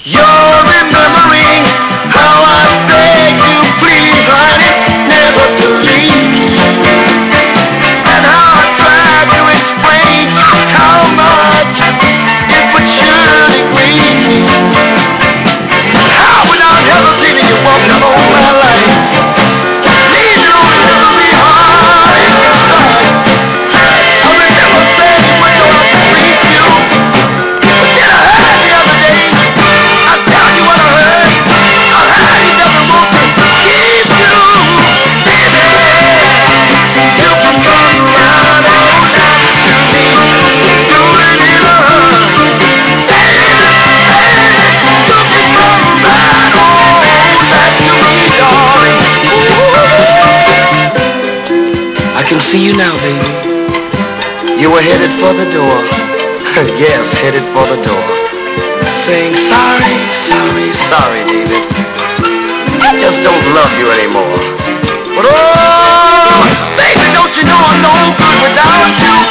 You're remembering how I begged you, please, honey, never to leave. And how I tried to explain how much it would surely grieve me. How without hesitating you walked all my life. Please don't remember me hard inside. I remember saying you were going to treat you. But then I heard the other day, I tell you what I heard. I heard he doesn't want to keep you, baby. You can come right on down to me, do a little hug, baby. You can come right on back to me, darling. Ooh. I can see you now, baby. You were headed for the door. Yes, headed for the door. Saying, sorry, sorry, sorry, David. I just don't love you anymore. But oh, baby, don't you know I'm no good without you?